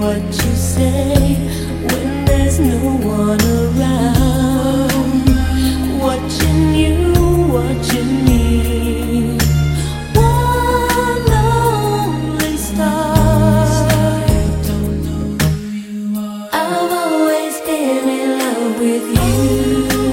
what you say when there's no one around. Watching you, watching me. One lonely star. I've always been in love with you.